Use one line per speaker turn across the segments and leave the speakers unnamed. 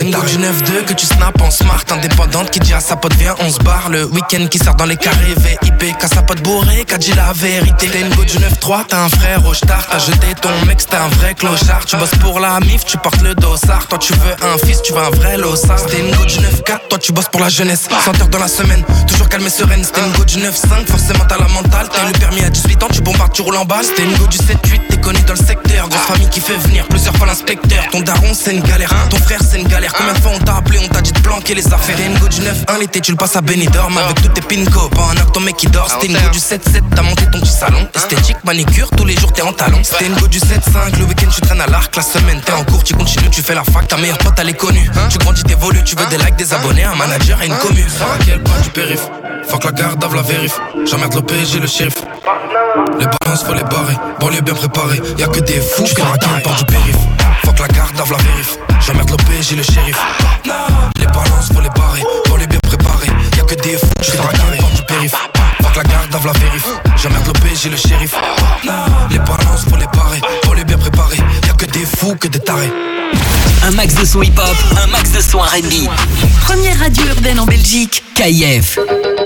une go du 9-2 que tu snaps en smart. Indépendante qui dit à sa pote viens on se barre. Le week-end qui sort dans les carrés VIP. Quand sa pote bourrée qu'a dit la vérité. T'es une go du 9-3, t'as un frère au star. T'as jeté ton mec, t'es un vrai clochard. Tu bosses pour la mif, tu portes le dossard. Toi tu veux un fils, tu veux un vrai lossard. T'es une go du 9-4, toi tu bosses pour la jeunesse. 100 heures dans la semaine, toujours calme et sereine. C'était une go du 9-5, forcément t'as la mentale. T'as eu le permis à 18 ans, tu bombardes, tu roules en balle. C'était une go du 7-8, t'es connu dans le secteur. Grosse famille qui fait venir plusieurs fois l'inspecteur. Ton daron c'est une galère, ton frère c'est une galère. Combien de fois on t'a appelé, on t'a dit de planquer les affaires. T'es une go du 9-1, l'été tu le passes à Benidorm. Avec toutes tes pinko, pas un heure ton mec qui dort. C'était une go du 7-7, t'as monté ton petit salon. Esthétique, manicure, tous les jours t'es en talon. C'était une go du 7-5, le week-end tu traînes à l'arc. La semaine t'es en cours, tu continues, tu fais la fac. Ta meilleure pote elle est connue, tu grandis, t'évolues, tu veux des likes, des abonnés, un manager et une commu. À quel point du périph', fuck la garde, la vérif. J'emmerde l'OPG, le shérif. Les balances faut les barrer, banlieue bien préparée. Y'a que des fous qui raquent par du périph'. Fuck la garde, la vérif. J'emmerde l'OPG, le shérif. Les balances faut les barrer, banlieue bien préparée. Y'a que des fous qui raquent par du périph'. Fuck la garde, la vérif. J'emmerde l'OPG, le shérif. Les balances faut les barrer, banlieue bien préparée. Y'a que des fous, que des tarés.
Un max de son hip-hop, un max de son R&B.
Première radio urbaine en Belgique.
KIF.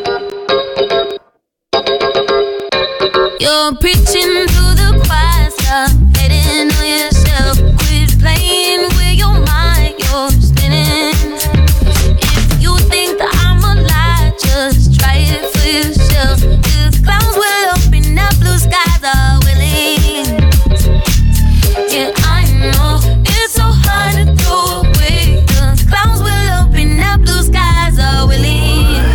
You're preaching to the choir, stop betting on yourself. Quit playing with your mind, you're spinning. If you think that I'm a lie, just try it for yourself. The clouds will open up, blue skies are willing. Yeah, I know it's so hard to throw away. The clouds will open up, blue skies are willing.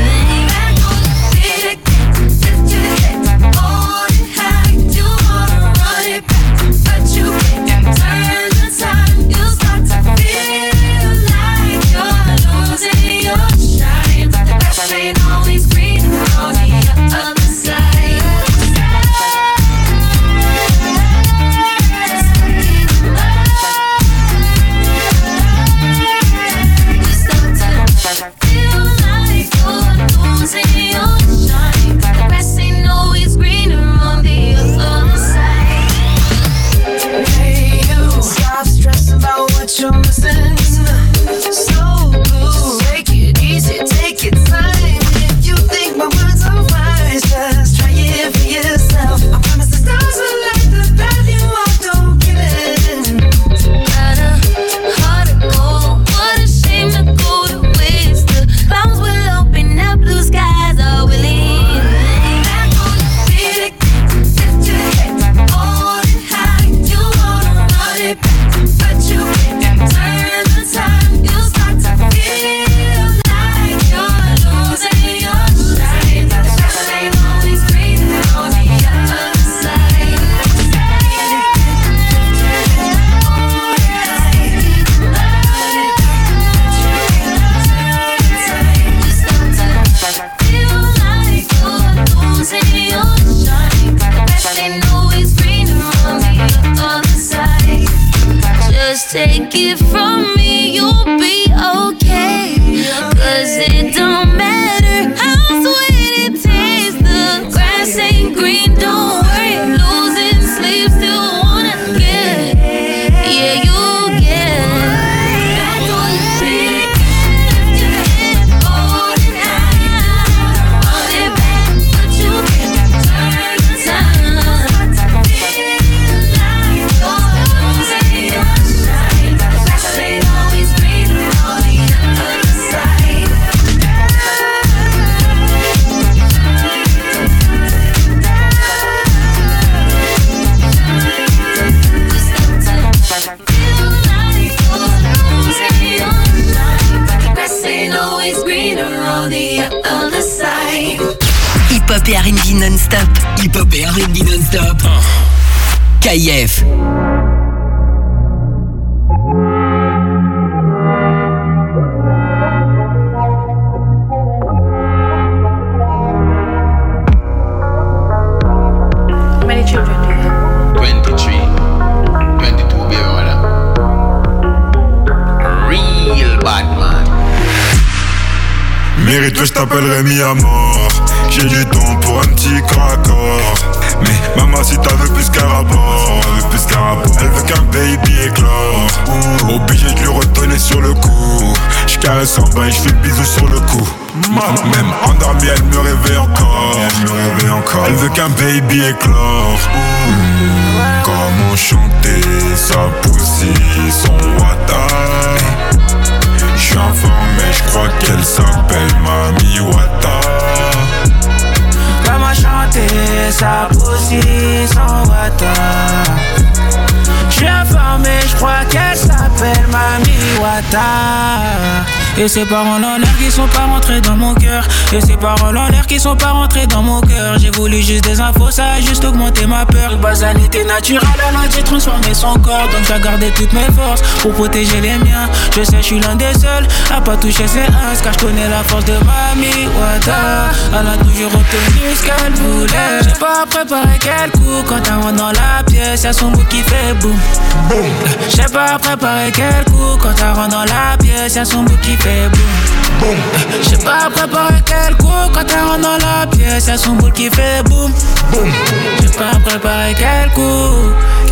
You're missing so blue. Take it easy, take your time. If you think my words are wise, just try it for yourself. I promise the stars will light the path you walk, don't give in.
Got a heart of gold, what a shame to go to waste. The clouds will open up, blue skies are willing.
Back on your feet again, lift your head, hold it high. You wanna run it back, but you can't. Turn the time, you'll start to feel like you're losing your shine. The grass ain't always greener on the other side. You start to feel like you're losing your shine. The grass ain't always greener on the other side.
Just take it from me, you'll be okay. 'Cause it don't matter how sweet it tastes. The grass ain't green, don't worry. Losing sleep, still wanna get. Yeah, you get.
Back on your feet again, lift your head, hold it high. Run it back, but you can't turn the time. Start to feel like you're losing your shine. The grass ain't always greener on the other side. Feel like you're losing your shine. The grass ain't always greener on the other side.
Hip-hop et R&B non-stop.
Hip-hop et R&B non-stop. KIF.
How many children do you have?
23, 22 baby mother. Real bad man.
Mérite, je t'appellerai mi à mort. J'ai du temps pour un petit corps. Mais maman, si t'as veux plus qu'un rapport, elle veut qu'un baby éclore. Obligé de lui redonner sur le coup. J'caresse en bas et j'fais le bisou sur le cou. Même endormie elle me réveille encore. Elle veut qu'un baby éclore. Comment chanter sa poussie, son wata. J'suis informé, j'crois qu'elle s'appelle Mami Wata.
Comment chanter sa poussie, son wata. J'suis informé, j'crois qu'elle s'appelle Mami Wata. Et ces paroles en l'air qui sont pas rentrées dans mon cœur. Et ces paroles en l'air qui sont pas rentrées dans mon cœur. J'ai voulu juste des infos, ça a juste augmenté ma peur. Le basalité naturelle, elle a dû transformer son corps. Donc j'ai gardé toutes mes forces pour protéger les miens. Je sais, je suis l'un des seuls à pas toucher ses uns, car je connais la force de Mami Wata. Elle a toujours obtenu ce qu'elle voulait. J'ai pas préparé quel coup quand elle rentre dans la pièce. Y'a son bout qui fait boum. J'ai pas préparé quel coup quand elle rentre dans la pièce. Y'a son bout qui fait boum. J'ai pas préparé quel coup quand elle rentre dans la pièce. Y'a son bout qui fait boum. J'ai pas préparé quel coup.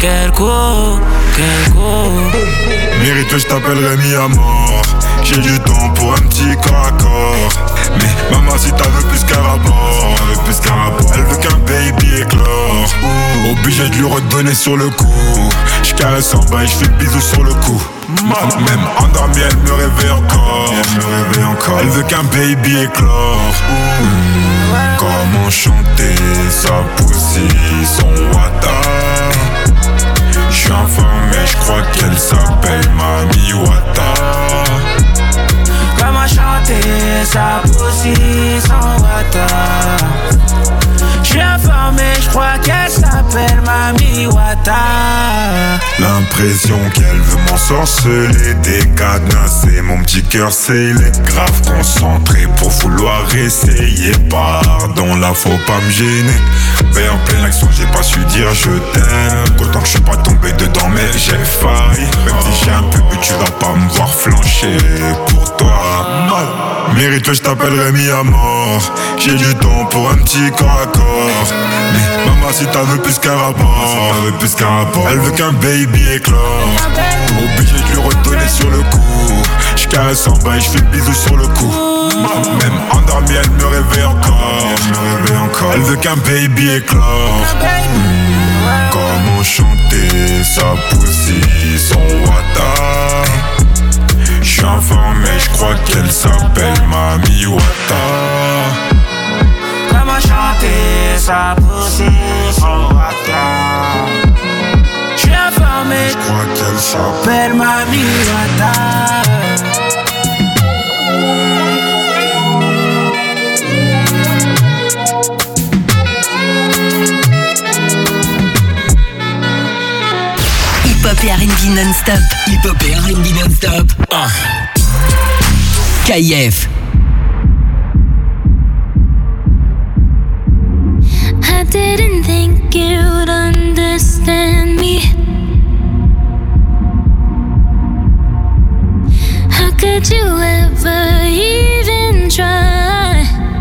Mérite, je t'appellerai mi à mort. J'ai du temps pour un petit corps à corps. Mais maman, si t'as veux plus qu'un rapport, elle veut qu'un baby éclore. Obligé de lui redonner sur le coup. J'caresse en bas et j'fais le bisou sur le cou. Même endormie, elle me réveille encore. Elle veut qu'un baby éclore. Comment chanter sa poussie, son wata. J'suis informé, j'crois qu'elle s'appelle Mami Wata.
Comment chanter sa poussie, son wata. J'suis informé, j'crois qu'elle s'appelle Mami Wata.
L'impression qu'elle veut m'ensorceler, décadenasser mon petit cœur scellé. Grave concentré pour vouloir essayer. Pardon, là faut pas me gêner. Mais en pleine action j'ai pas su dire je t'aime. Autant que je suis pas tombé dedans mais j'ai failli. Même si j'ai un peu bu tu vas pas me voir flancher pour toi. Mérite, je t'appellerai mi à mort. J'ai du temps pour un petit corps à corps. Mais maman si t'as veux plus qu'un rapport, elle veut qu'un baby éclore. Obligé de lui redonner sur le coup. J'caresse en bas et j'fais le bisou sur le cou. Même endormie elle me réveille encore. Elle veut qu'un baby éclore. Comment chanter sa poussie, son wata. J'suis informé, j'crois qu'elle s'appelle Mami Wata.
Comment chanter sa poussie, son wata. J'suis informé,
j'crois qu'elle
s'appelle Mami Wata.
Hip-hop et R&B non-stop.
Hip-hop et R&B non-stop. KIF.
I didn't think you'd understand me. How could you ever even try?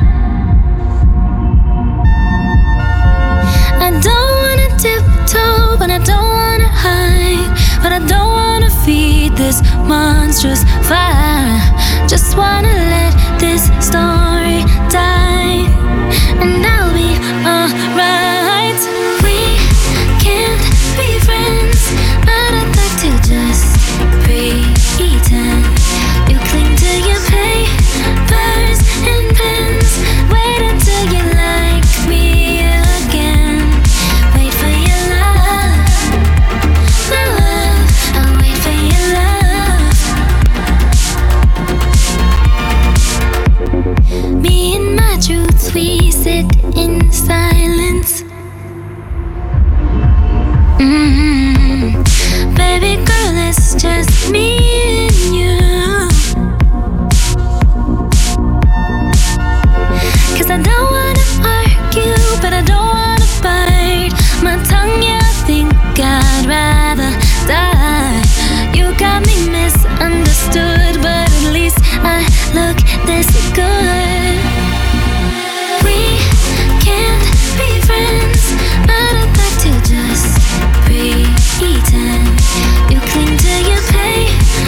I don't wanna tiptoe, but I don't wanna hide. But I don't wanna feed this monstrous fire. Just wanna let this story die, and I'll be alright. We can't be friends, but I'd like to just pretend. You cling to your papers and pens. Wait until you like me again. Wait for your love, my love. I'll wait for your love. Me and my truths, we sit in silence. Baby girl, it's just me and you. 'Cause I don't wanna argue, but I don't wanna bite my tongue, yeah, I think I'd rather die. You got me misunderstood, but at least I look this good. We can't be friends, but I'd like to just pretend. You cling to your papers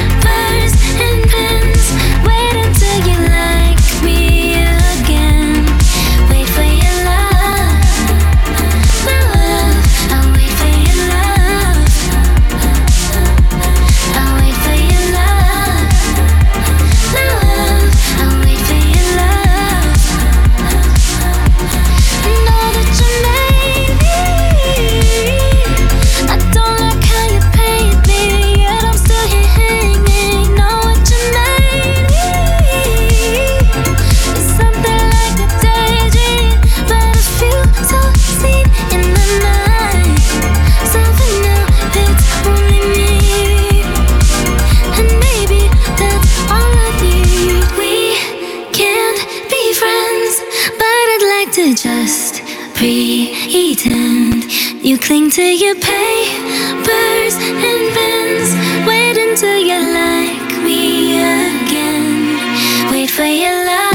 to just pretend. You cling to your papers and pens. Wait until you like me again. Wait for your love.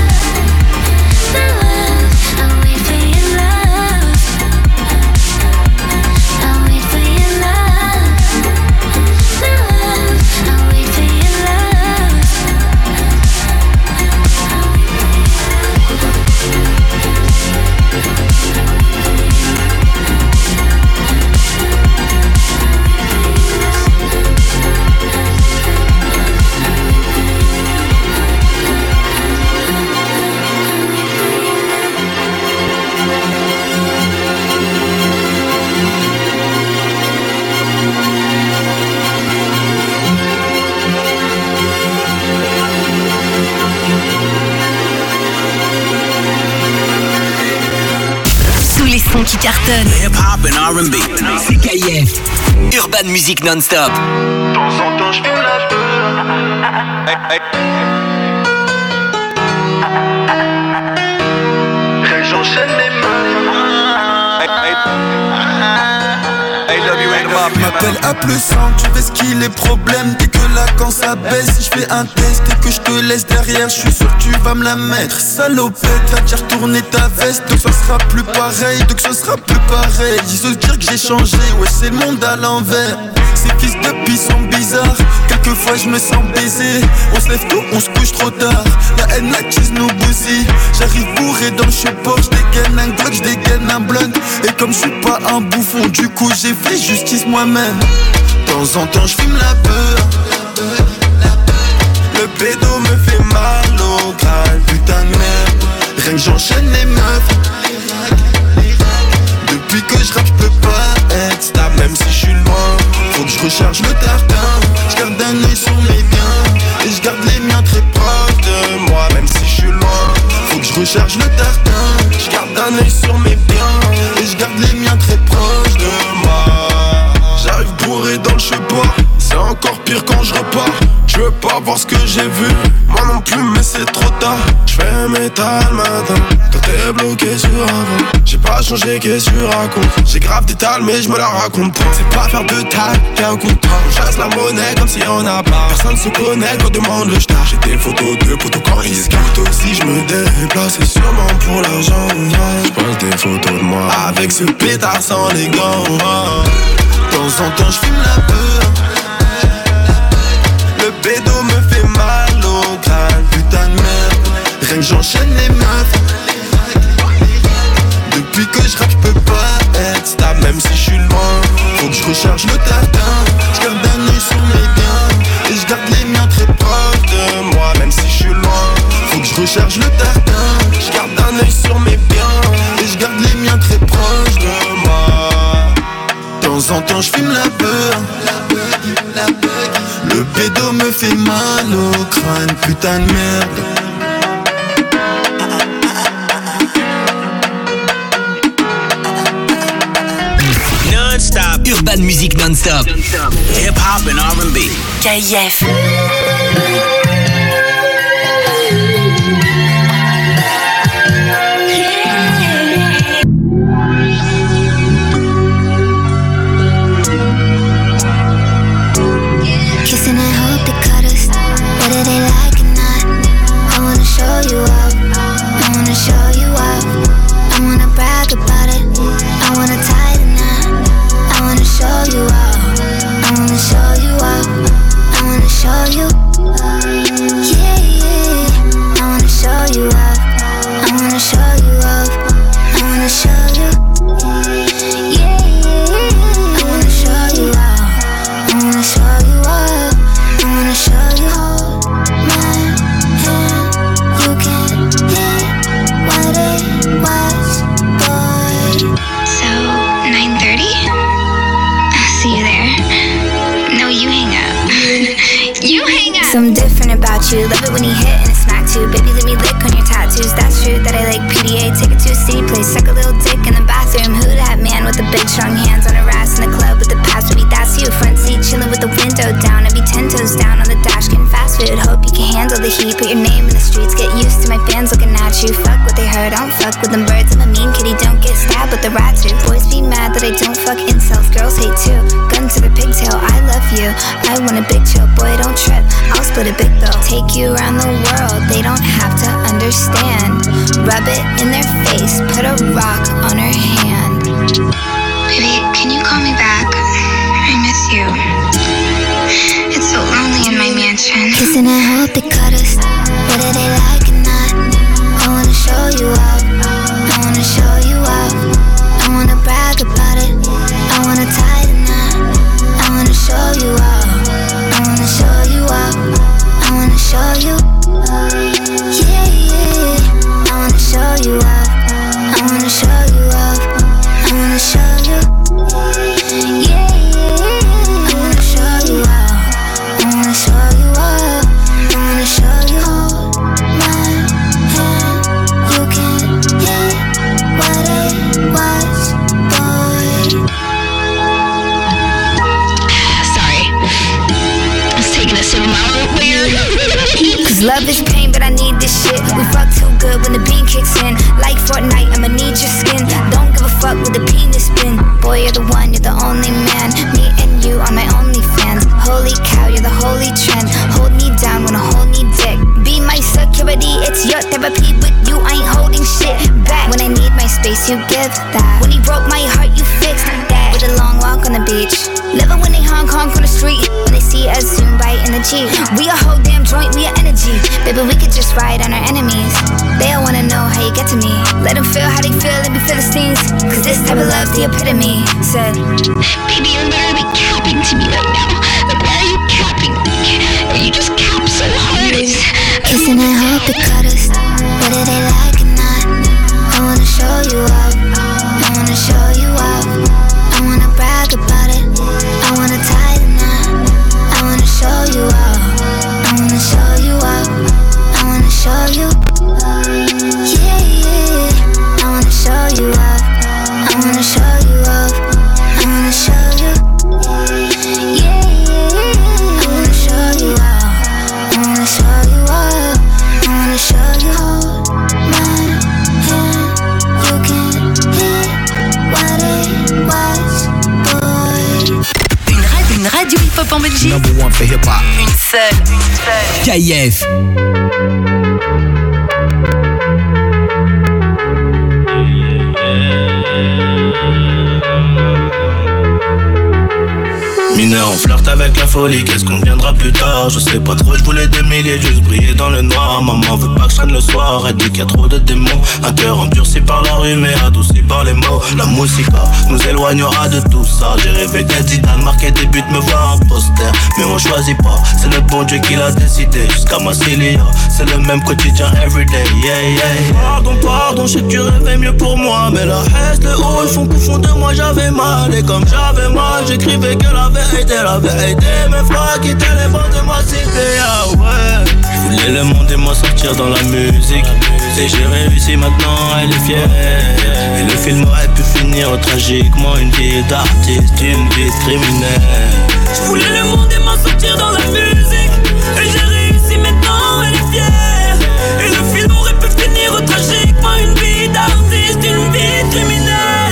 Qui cartonne.
Hip-hop and R&B. C'est KIF. Urban Music Non-Stop.
De temps en temps, je fume la peur. J'enchaîne les mains.
Je m'appelle A plus 100, tu fais ce qu'il est problème. Dès que la quand ça baisse, si je fais un test et que je te laisse derrière, je suis sûr que tu vas me la mettre. Salopette, va déjà retourner ta veste. Donc ça sera plus pareil, donc ça sera plus pareil. Ils osent dire que j'ai changé, ouais c'est le monde à l'envers. Ces fils de pis sont bizarres, quelquefois je me sens baisé. On se lève tôt, on se couche trop tard. La haine l'attise nous bousille. J'arrive bourré dans le support, je dégaine un Glock, je dégaine un blunt. Et comme je suis pas un bouffon, du coup j'ai fait justice moi-même. De temps en temps je fume la peur. Le pédo me fait mal au crâne, putain de merde. Rien que j'enchaîne les meufs. Depuis que je rappe je peux pas être stable, même si je suis loin. Faut que je recharge le tartin. Je garde un œil sur mes biens et je garde les miens très proches de moi, même si je suis loin. Faut que je recharge le tartin. Je garde un œil sur mes biens et je garde les miens très proches de moi. J'arrive bourré dans le chemin, c'est encore pire quand je repars. Je veux pas voir ce que j'ai vu, moi non plus mais c'est trop tard. Je fais métal matin, toi t'es bloqué sur avant. J'ai pas changé, qu'est-ce que tu racontes? J'ai grave des tales mais je me la raconte pas. C'est pas faire de taille, y'a un contrat. On chasse la monnaie comme si on a pas. Personne se connaît quand on demande le star. J'ai des photos de potos quand ils se gâtent. Aussi je me déplace, c'est sûrement pour l'argent. Je pose des photos de moi avec ce pétard sans les gants. De temps en temps je fume la peur. Le pédo me fait mal au crâne, putain de merde. Rien que j'enchaîne les meufs. Depuis que je rappe je peux pas être stable, même si je suis loin. Faut que je recharge le tartin. Je garde un œil sur mes biens et je garde les miens très proches de moi, même si je suis loin. Faut que je recharge le tartin. Je garde un œil sur mes biens et je garde les miens très proches de moi. De temps en temps je fume la peur. Le pédo me fait mal au crâne, putain de merde.
Non-stop. Urban Music Non-Stop. Hip-hop and R&B.
KIF.
Kissing and hope they cut us, whether they like or not. I wanna show you up, I wanna show you up. I wanna brag about it, I wanna tie the knot. I wanna show you up, I wanna show you up. I wanna show you, yeah, yeah. I wanna show you up, I wanna show you up. I wanna show you, yeah, yeah. I wanna show you up, I wanna show you up. I wanna show you, hold my hand. You can hit what it was, boy.
So, 9:30? I'll see you there. No, you hang up. You hang up.
Something different about you. Love it when you hit and it's smack too. Baby, let me lick on your tattoos. That's true that I like PDA. Take it to a city place. Suck a little dick in the bathroom. Who that man with the big strong hands on her ass in the club with the past? Maybe that's you. Front seat chilling with the window down. I'd be 10 toes down on the dash getting fast food.
attitude. Hope you can handle the heat. Put your name in the streets. Get used to my fans looking at you. Fuck what they heard, I don't fuck with them birds. I'm a mean kitty, don't get stabbed with the rat too. Boys be mad that I don't fuck incels. Girls hate too. Gun to the pigtail, I love you. I want a big chill, boy don't trip. I'll split a big bill. Take you around the world, they don't have to understand. Rub it in their face, put a rock on her hand.
Baby, can you call me back? I miss you. It's so lonely in my mansion.
Kissing and hope they cut us, whether they like it or not. I wanna show you up, I wanna show you up. I wanna brag about it, I wanna tie the knot. I wanna show you up, I wanna show you up. I wanna show you, yeah, yeah. I wanna show you up, I wanna show you up. I wanna show you, yeah, yeah. I wanna show you up, I wanna show you up. I wanna show you. Hold my hand, you can hit what it was, boy.
Sorry, I was taking a sip of my own beer.
Cause love is pain, but I need this shit. We fuck too good when the bean kicks in. Like Fortnite, I'ma need your skin. Don't give a fuck with the penis spin. Boy, you're the one, you're the only man. Me and you are my only fans. Holy cow, you're the holy trend. Hold me down when I hold me dick. Be my security, it's your therapy. With you, I ain't holding shit back. When I need my space, you give that. When he broke my heart, you fixed that. With a long walk on the beach. Living when they honk on the street. When they see us zoom right in the Jeep. We a whole damn joint, we a energy. Baby, we could just ride on our enemies. They all wanna know how you get to me. Let them feel how they feel and be Philistines. Cause this type of love's the epitome. Said,
baby, you're literally capping to me right now. Like, why are you capping? You just cap so hard.
Kissing and hope they cut us, whether they like it or not. I wanna show you up, I wanna show you up. I wanna brag about it, I wanna tie the knot. I wanna show you up, I wanna show you up. I wanna show you, yeah, yeah. I wanna show you up, I wanna show you up. I wanna show you, yeah, yeah. I wanna show you up, I wanna show you up. I wanna show you. Hold my hand, you can hit what it was, boy.
Une radio hip-hop en Belgique.
Number one for hip-hop.
Une seule.
KF.
Mineur, on flirte avec la folie, qu'est-ce qu'on viendra plus tard? Je sais pas trop, je voulais des milliers, juste briller dans le noir. Maman veut pas que je traîne le soir, elle dit qu'il y a trop de démons. Un cœur endurci par la rue mais adouci par les mots. La musique nous éloignera de tout ça. J'ai rêvé qu'un Zidane marquait des buts, me voir un poster. Mais on choisit pas, c'est le bon Dieu qui l'a décidé. Jusqu'à Massilia, c'est le même quotidien everyday, yeah, yeah. Pardon, je sais que tu rêvais mieux pour moi. Mais la reste, le haut, le fond, au fond de moi j'avais mal. Et comme j'avais mal, j'écrivais que la vérité, mes frères quittaient les bancs de ma cité, ah ouais. Je voulais le monde et moi sortir dans la musique. Et j'ai réussi maintenant, elle est fière. Et le film aurait pu finir tragiquement. Une vie d'artiste, une vie de criminel. Je voulais le monde et moi sortir dans la musique. Et j'ai réussi maintenant, elle est fière. Et le film aurait pu finir tragiquement. Une vie d'artiste, une vie de criminel.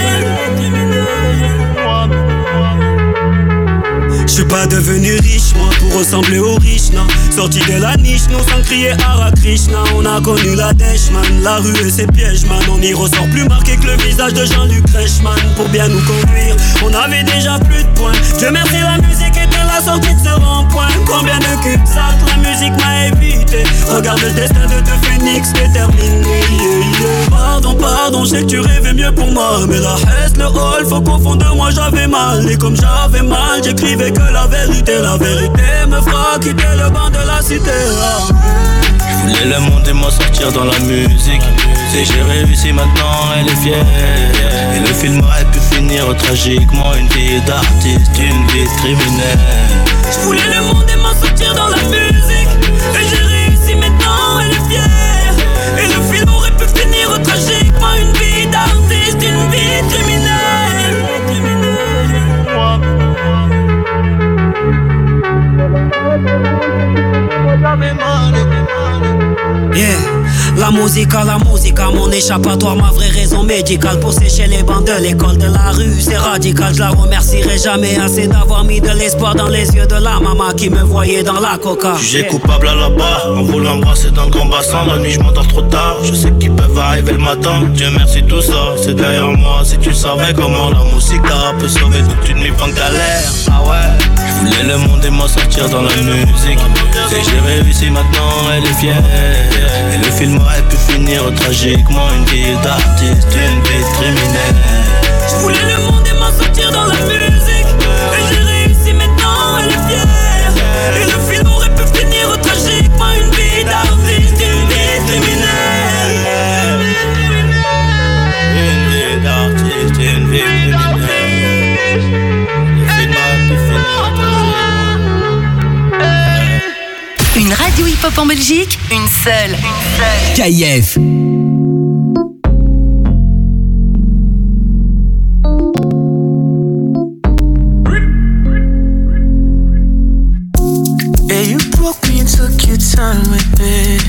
Je suis pas devenu riche, moi, pour ressembler aux riches, non. Sorti de la niche, non, sans crier Hare Krishna. On a connu la dèche, man, la rue et ses pièges, man. On y ressort plus marqué que le visage de Jean-Luc Reichmann. Pour bien nous conduire, on avait déjà plus de points. Dieu merci, la musique était la sortie de ce rond-point. Combien de cul-de-sac, la musique m'a évité. Regarde le destin de deux phénix déterminé, yeah, yeah. Pardon, je sais que tu rêvais mieux pour moi. Mais la reste, le hall, faut qu'au fond de moi j'avais mal. Et comme j'avais mal, j'écrivais que la vérité me fera quitter le banc de la cité.
Je voulais le monde et moi sortir dans la musique. Et j'ai réussi maintenant, elle est fière. Et le film aurait pu finir tragiquement. Une vie d'artiste, une vie de criminel. Je voulais le monde et moi sortir dans la musique. Et j'ai réussi maintenant, elle est fière. Et le film aurait pu finir tragiquement. Une vie d'artiste, une vie de criminel.
Yeah. La musique, mon échappatoire, ma vraie raison médicale pour sécher les bancs de l'école de la rue, c'est radical. Je la remercierai jamais assez d'avoir mis de l'espoir dans les yeux de la maman qui me voyait dans la coca.
Jugé coupable à la barre, on voulait embrasser dans le grand bassin. La nuit je m'endors trop tard, je sais qu'ils peuvent arriver le matin. Dieu merci tout ça, c'est derrière moi. Si tu savais comment la musique peut sauver toute une nuit en galère. Ah ouais, je voulais le monde et m'en sortir dans la musique. Et j'ai réussi maintenant, elle est fière. Et le film aurait pu finir tragiquement, une vie d'artiste, une vie de criminel.
Je voulais le monde et m'en sortir dans la musique. Et j'ai réussi maintenant, elle est fière. Et le film aurait pu finir tragiquement, une vie d'artiste, une vie de criminel.
Une vie d'artiste, une vie de criminel. Le film aurait pu finir tragiquement.
Une radio hip-hop en Belgique, une seule.
KIF.
Yeah, you broke me and took your time with it.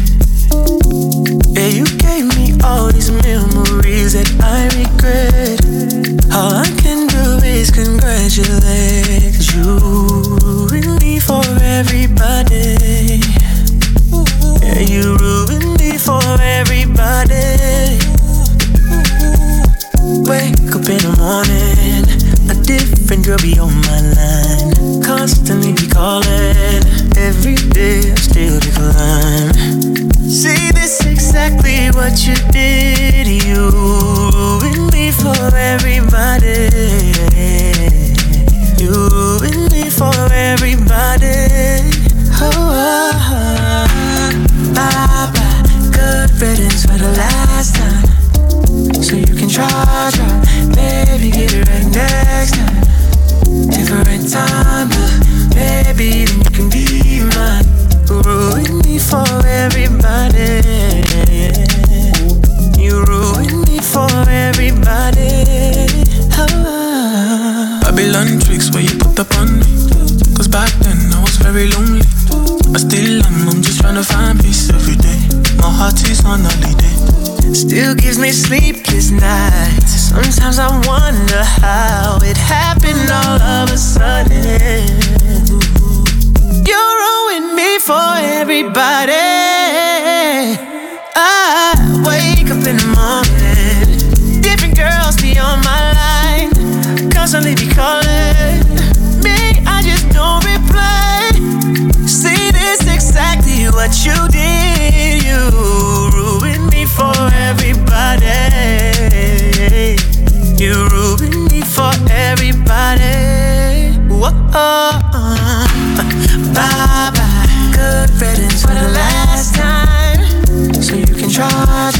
Yeah, you gave me all these memories that I regret. All I can do is congratulate, 'cause you ruined me for everybody. Yeah, you ruined me for everybody. Wake up in the morning, a different girl be on my line. Constantly be calling, every day I still decline. See, this exactly what you did. You ruined me for everybody. You ruined me for everybody. Oh, bye-bye, good riddance for the last time. So you can try, baby, get it right next time. Different time, but baby, then you can be mine. Ruin me for everybody. You ruin me for everybody. Babylon tricks where you put up on me. 'Cause back then I was very lonely. I still am, I'm just trying to find peace every day. My heart is on holiday. Still gives me sleepless nights. Sometimes I wonder how it happened all of a sudden. You ruined me for everybody. I wake up in the morning, different girls be on my line, constantly be calling me, I just don't reply. See, this exactly what you did. You ruined me for everybody. You ruined me for everybody. Whoa, bye-bye, good riddance for the last time. So you can try.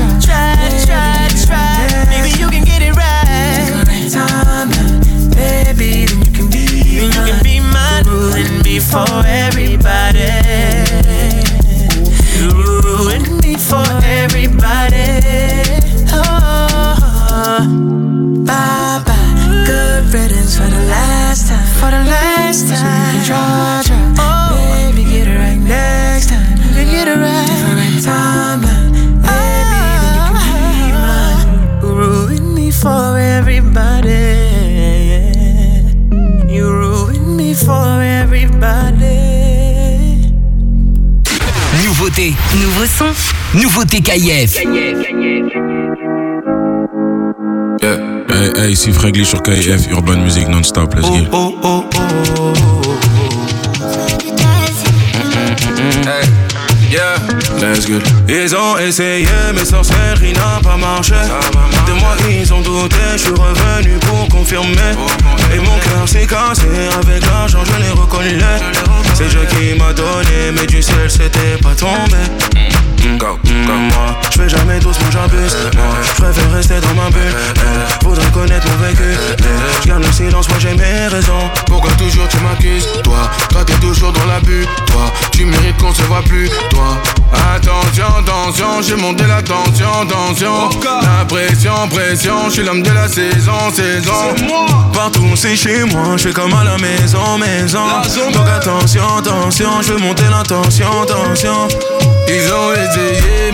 Maybe you can get it right. Right time, baby, then you can be mine. Ruin me for everybody. You ruin me for everybody. Oh, bye-bye, good riddance for the last time. For the last time. So you can try. Oh, baby, get it right next time. You can get it right. Different time, baby, then you can be mine. Ruin me for everybody. You ruin me for everybody.
Nouveauté,
Nouveau son,
nouveauté KIF.
Yeah. Hey, ici Fragli sur KIF, Urban Music non-stop, let's get it.
Hey, yeah.
Let's get it.
Ils ont essayé, mais sorcellerie n'a pas marché. De moi ils ont douté, je suis revenu pour confirmer. Et mon cœur s'est cassé, avec l'argent je l'ai reconnu. C'est Dieu qui m'a donné, mais du ciel c'était pas tombé. Comme moi, je fais jamais doucement, j'abuse. Je préfère rester dans ma bulle. Faudrait connaître mon vécu. Je garde le silence, moi j'ai mes raisons.
Pourquoi toujours tu m'accuses? Toi t'es toujours dans l'abus. Toi, tu mérites qu'on se voit plus. Toi, attention, j'ai monté la tension. La pression, je suis l'homme de la saison.
Partout c'est chez moi, je fais comme à la maison. Donc attention, je veux monter la tension.
Ils ont essayé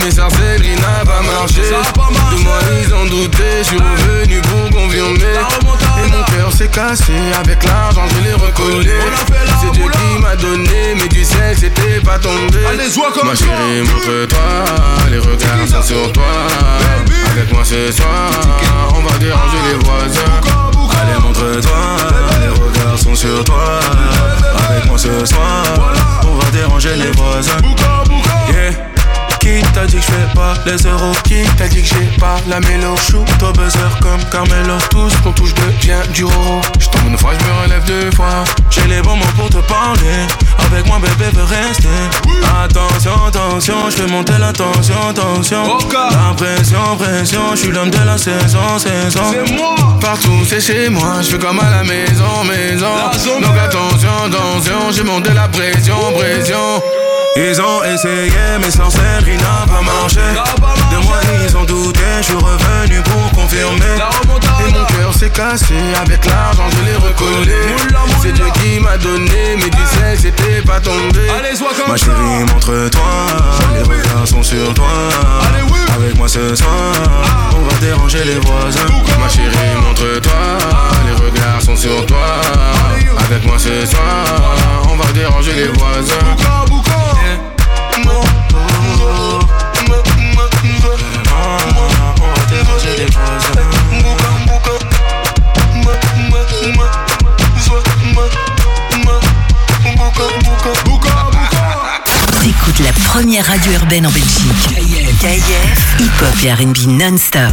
mes sorcelleries n'a pas marché. De moi ils ont douté, je suis revenu pour confirmer. Et mon cœur s'est cassé, avec l'argent je l'ai recollé. C'est Dieu qui m'a donné, mais du ciel c'était pas tombé. Ma chérie montre-toi, les regards sont sur toi. Avec moi ce soir, on va déranger les voisins. Allez montre-toi, les regards sont sur toi. Avec moi ce soir, on va déranger les voisins. Yeah. Qui t'a dit que je fais pas les euros? Qui t'a dit que j'ai pas la mélo? Shoot au buzzer comme Carmelo. Tout ce qu'on touche devient du roro. J'tombe une fois, je me relève deux fois. J'ai les bons mots pour te parler. Avec moi bébé veut rester. Attention, attention, je fais monter la tension, tension. La pression, pression, je suis l'homme de la saison, saison. C'est moi. Partout c'est chez moi, je fais comme à la maison, maison. Donc attention, attention, j'ai monté la pression, pression. Ils ont essayé mais sans sorcellerie n'a pas marché. De moi ils ont douté, je suis revenu pour confirmer. Et mon cœur s'est cassé, avec l'argent je l'ai recollé. C'est Dieu qui m'a donné, mais du ciel c'était pas tombé. Ma chérie montre-toi, les regards sont sur toi. Avec moi ce soir, on va déranger les voisins. Ma chérie montre-toi, les regards sont sur toi. Avec moi ce soir, on va déranger les voisins.
T'écoutes la première radio urbaine en Belgique. KIF, hip-hop et R&B non-stop.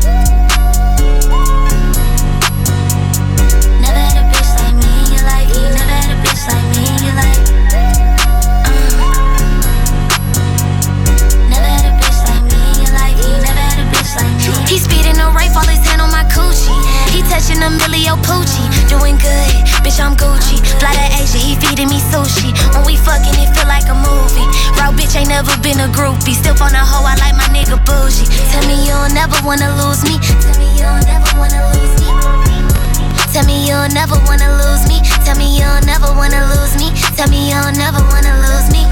Touching Emilio Pucci, doing good, bitch I'm Gucci. Fly to Asia, he feeding me sushi. When we fucking, it feel like a movie. Raw bitch ain't never been a groupie. Still on a hoe, I like my nigga bougie. Tell me you'll never wanna lose me. Tell me you'll never wanna lose me. Tell me you'll never wanna lose me. Tell me you'll never wanna lose me. Tell me you'll never wanna lose me.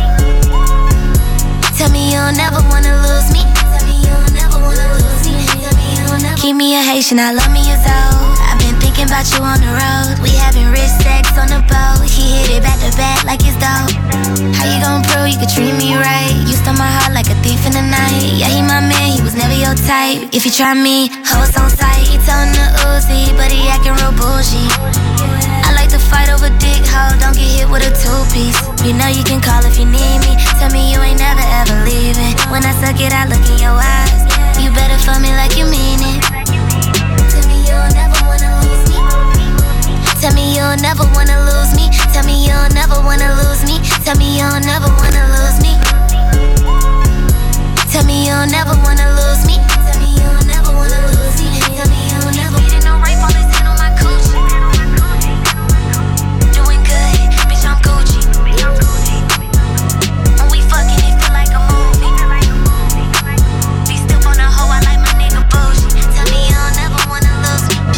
Tell me you'll never wanna lose me. Tell me you'll never wanna lose me. Keep me a Haitian, I love me a Zoe. I've been thinking about you on the road. We having rich sex on the boat. He hit it back to back like it's dope. How you gon' prove you could treat me right? You stole my heart like a thief in the night. Yeah, he my man, he was never your type. If you try me, hoes on sight. He told the Uzi, but he acting real bougie. I like to fight over dick, hoe, don't get hit with a two-piece. You know you can call if you need me. Tell me you ain't never ever leaving. When I suck it, I look in your eyes. You better fuck me like you mean it. Tell me you'll never wanna lose me. Tell me you'll never wanna lose me. Tell me you'll never wanna lose me. Tell me you'll never wanna lose me. Tell me you'll never wanna lose me. Tell me you'll never wanna lose me. Tell me you'll never. He didn't know right, all his hand on my coochie. Doing good, bitch I'm Gucci. When we fucking, it feel like a movie. Be still on a hoe, I like my nigga bougie. Tell me you'll never wanna lose me.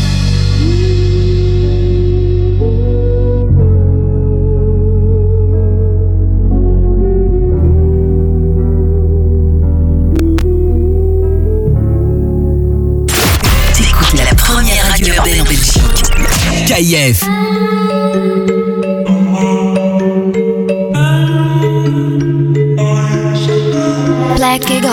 T'écoutes la première radio urbaine en Belgique.
KIF.
Black Eagle.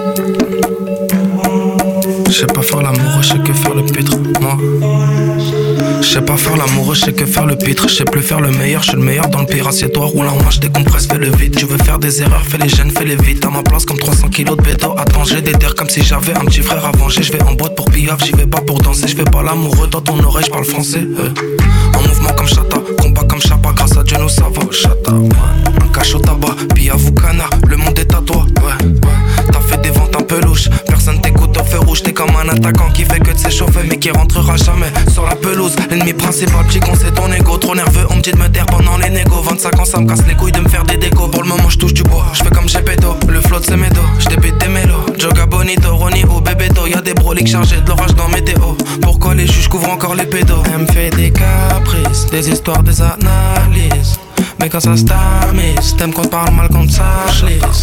Je sais pas faire l'amour, je sais que faire le pitre, moi. Je sais pas faire l'amour, je sais que faire le pitre. Je sais plus faire le meilleur, je suis le meilleur dans le pire. Assieds-toi, roule en marche, décompresse, fais le vide. Tu veux faire des erreurs, fais les gènes, fais les vite. À ma place comme 300 kilos de béto. Attends, j'ai des terres comme si j'avais un petit frère à venger. Je vais en boîte pour piaf, j'y vais pas pour danser. Je fais pas l'amoureux, dans ton oreille, je parle français. En mouvement comme chata, combat comme chapa. Grâce à Dieu nous ça va, chata. Un cache au tabac, Piavoukana, le monde est à toi. T'as fait des ventes un peu louches, personne t'écoute au feu rouge. T'es comme un attaquant qui fait que de s'échauffer mais qui rentrera jamais sur la pelouse. L'ennemi principal, petit con, c'est ton ego. Trop nerveux, on me dit de me taire pendant les négos. 25 ans, ça me casse les couilles de me faire des décos. Pour le moment, je touche du bois, je fais comme Gepetto. Le flow de c'est médo, je débite des mélos. Joga Bonito, Ronnie ou Bebeto. Y'a des broliques chargés de l'orage dans météo. Pourquoi les juges couvrent encore les pédos? Elle me fait des caprices, des histoires, des analyses. Mais quand ça se tamise, t'aimes qu'on te parle mal, qu'on te sache lisse.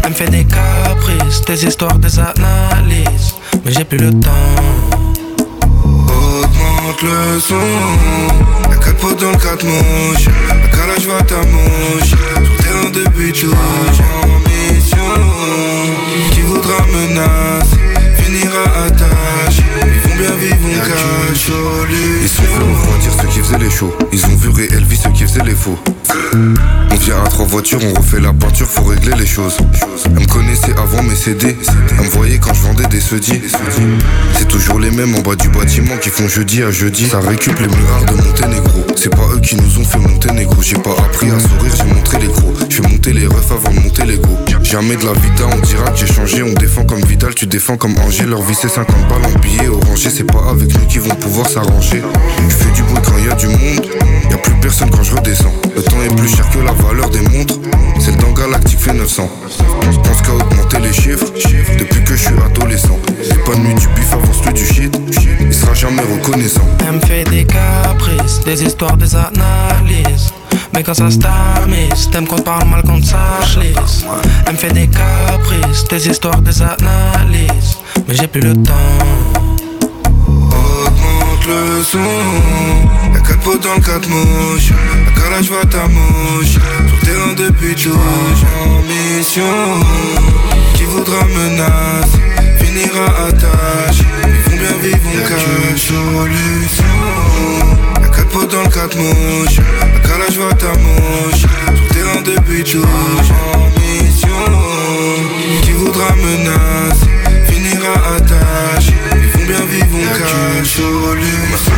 Elle me fait des caprices, des histoires, des analyses. Mais j'ai plus le temps.
Augmente le son. La 4 pots dans le 4 mouches. La calage va ta mouche. Sur terrain de but touche. En mission. Qui voudra menacer finira à tâche. Ils vont bien vivre, on cache.
Ils sont venus me dire ceux qui faisaient les shows. Ils ont vu réel vie ceux qui faisaient les faux. On vient à 3 voitures, on refait la peinture, faut régler les choses. Elle me connaissait avant mes CD. Elle me voyait quand je vendais des sedis. C'est toujours les mêmes en bas du bâtiment qui font jeudi à jeudi. Ça récup les milliards de Monténégro. C'est pas eux qui nous ont fait monter négro. J'ai pas appris à sourire, j'ai montré les gros. Je fais monter les refs avant de monter l'ego. Jamais de la vita, on dira que j'ai changé. On défend comme Vidal, tu défends comme Angers. Leur vie c'est 50 balles en billets orangés. C'est pas avec nous qu'ils vont pouvoir s'arranger. Je fais du bruit quand y a du monde. Y'a plus personne quand je redescends. Le temps est plus cher que la valeur des montres. C'est le temps galactique fait 900. Je pense qu'à augmenter les chiffres. Depuis que je suis adolescent. C'est pas de nuit du bif avant celui du shit. Il sera jamais reconnaissant.
Elle me fait des caprices, des histoires, des analyses. Mais quand ça se tamise, t'aimes qu'on parle mal quand ça glisse. Elle me fait des caprices, des histoires, des analyses. Mais j'ai plus le temps.
Augmente le son. La 4 pots dans le 4 mouches. La calage va ta mouche. Sur terrain de but touche. En mission. Qui voudra menacer finira à tâche. Ils vont bien vivre, on cache. Solution. La 4 pots dans le 4 mouches. La calage va ta mouche. Sur terrain de but touche. En mission. Qui voudra menacer finira à tâche. Ils vont bien vivre, on cache. Solution.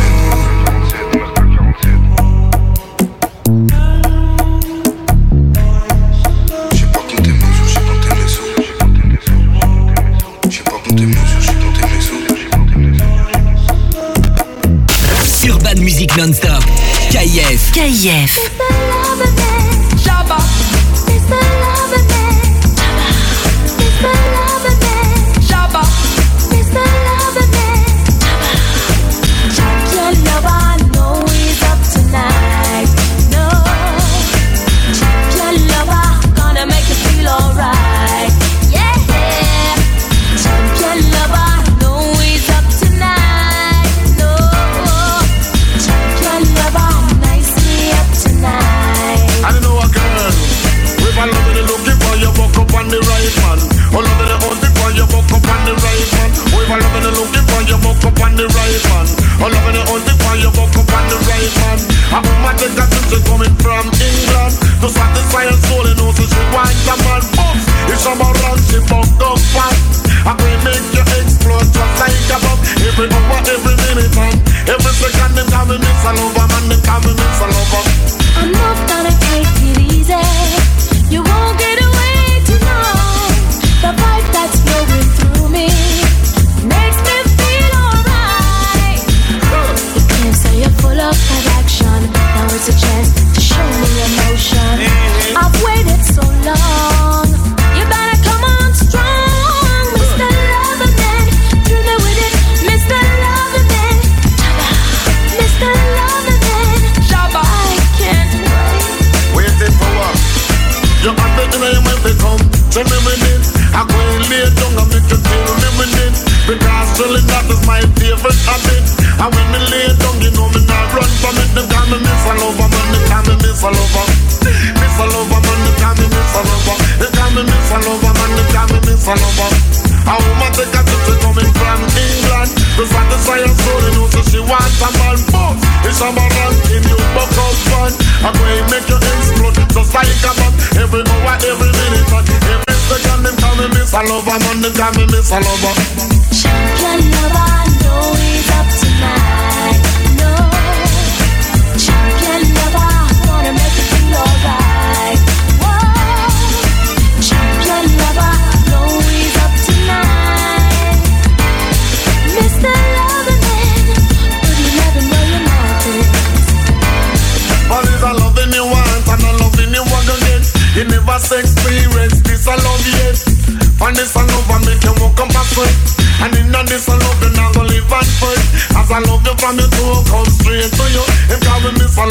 Urban Music Non-Stop. KIF.
KIF.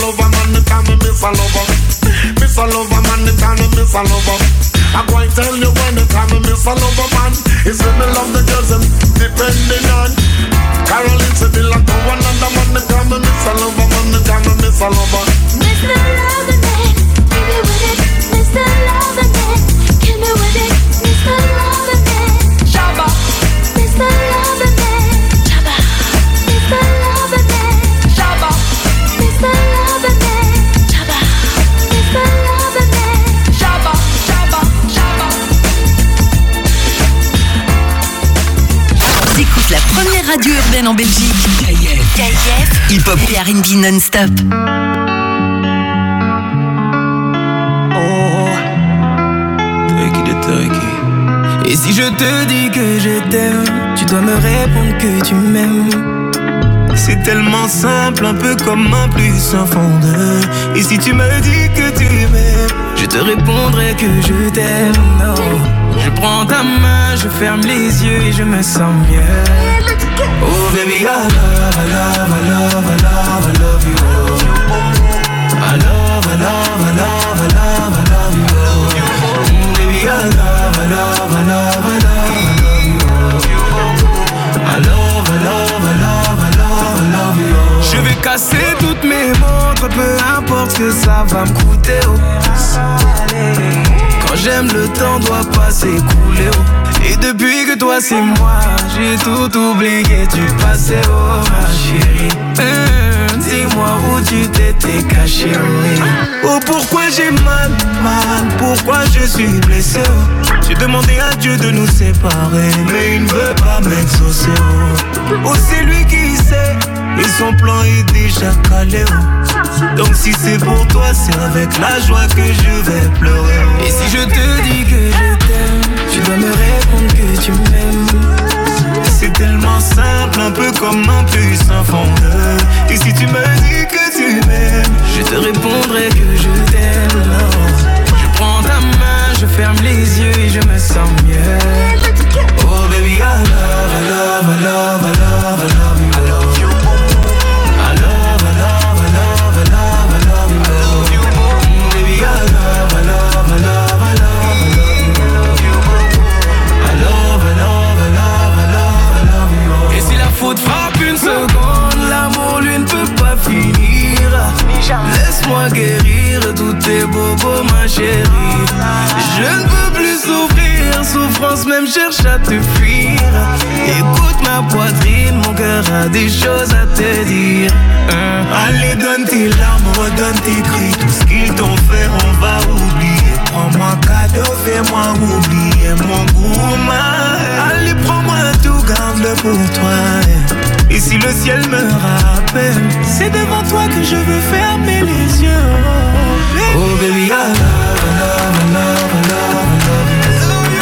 Tell you
radio urbaine en Belgique. KIF, hip-hop et R&B non-stop.
Et si je te dis que je t'aime, tu dois me répondre que tu m'aimes. C'est tellement simple, un peu comme un plus un fond de. Et si tu me dis que tu m'aimes, je te répondrai que je t'aime. Non, je prends ta main, je ferme les yeux et je me sens mieux. Oh baby, I love, I love, I love, I love, I love you. I love, I love, I love, I love, I love you. Baby, I love, I love, I love, I love, I love you. I love, I love, I love, I love, I love you. Je vais casser toutes mes montres, peu importe ce que ça va me coûter. Oh. Quand j'aime, le temps doit pas s'écouler. Oh. Et depuis que toi c'est moi, j'ai tout oublié, tu passais, oh ma chérie. Dis-moi où tu t'étais caché, oui. Oh pourquoi j'ai mal, pourquoi je suis blessé, oh. J'ai demandé à Dieu de nous séparer, mais il ne veut pas m'exaucer, oh. Oh c'est lui qui sait, et son plan est déjà calé, oh. Donc si c'est pour toi, c'est avec la joie que je vais pleurer, oh. Et si je te dis que je t'aime, tu dois me répondre que tu m'aimes. C'est tellement simple, un peu comme un plus un fond de. Et si tu me dis que tu m'aimes, je te répondrai que je t'aime. Je prends ta main, je ferme les yeux et je me sens mieux. Oh baby, I love, I love, I love, I love, I love you. I love you. I love, I love, I love, I love, I love you. Baby, I love, I love, I love, I love, I love you. I love, I love, I love, I love, I love you. Et si la faute frappe une seconde, l'amour lui ne peut pas finir. Laisse-moi guérir tous tes bobos, ma chérie. Je ne peux plus souffrir, souffrance même cherche à te fuir. Écoute ma poitrine, mon cœur a des choses à te dire. Allez, donne tes larmes, redonne tes cris. Tout ce qu'ils t'ont fait, on va oublier. Prends-moi cadeau, fais-moi oublier mon goût. Allez, prends-moi tout, garde-le pour toi. Et si le ciel me rappelle, c'est devant toi que je veux fermer les yeux. Oh baby, I love, I love, I love, I love, I love you.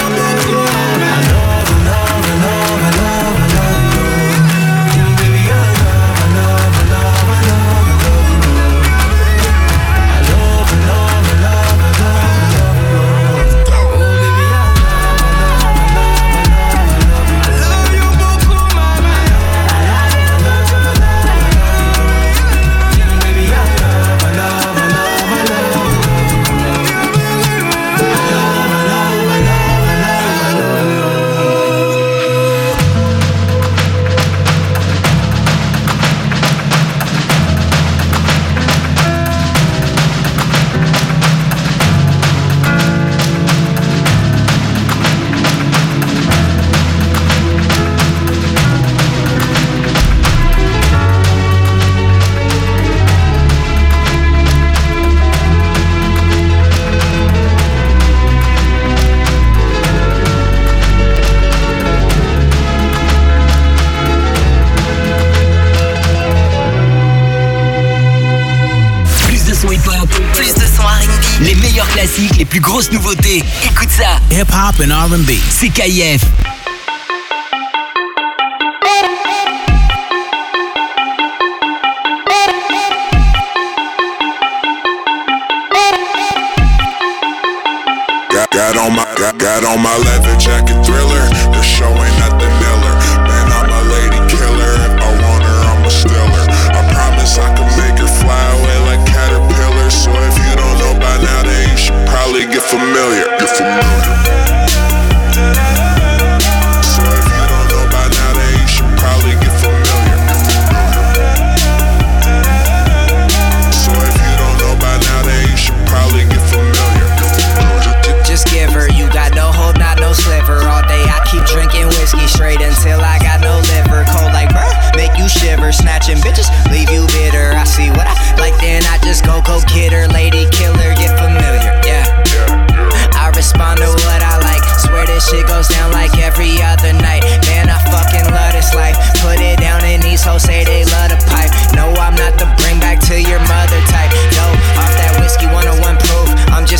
Les meilleurs classiques, les plus grosses nouveautés. Écoute ça.
Hip-hop and R&B.
C'est KIF.
Got on my leather jacket Thriller. The show ain't nothing Miller. Man, I'm a lady killer. If I want her, I'm a stealer. I promise I can make her fly away like caterpillars. So if you don't know by now, then you should probably get familiar. Get familiar. So if you don't know by now, then you should probably get familiar. So if you don't know by now, then you should probably get familiar.
Just give her, you got no hold, not no sliver. All day I keep drinking whiskey straight until I got no liver. Cold like burr, make you shiver. Snatching bitches, leave you bitter. I see what I like, then I just go kid her. Lady killer, get familiar, yeah. I respond to what I like. Swear this shit goes down like every other night. Man, I fucking love this life. Put it